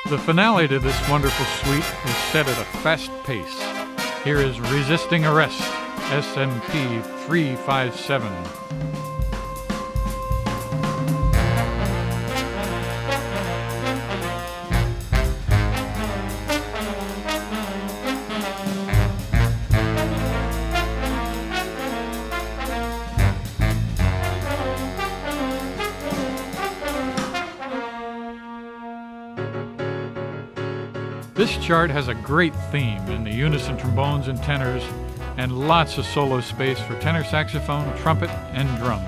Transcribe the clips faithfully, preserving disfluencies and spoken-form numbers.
The finale to this wonderful suite is set at a fast pace. Here is Resisting Arrest, S M P three five seven. This chart has a great theme in the unison trombones and tenors, and lots of solo space for tenor saxophone, trumpet, and drums.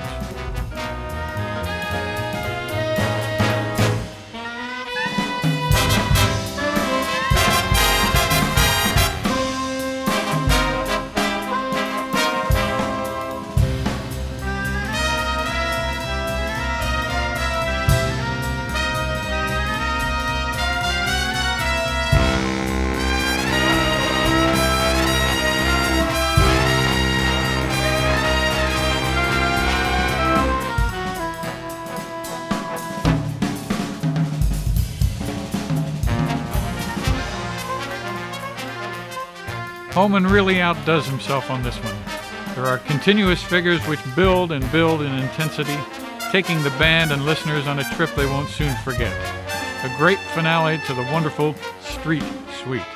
Holman really outdoes himself on this one. There are continuous figures which build and build in intensity, taking the band and listeners on a trip they won't soon forget. A great finale to the wonderful Street Suite.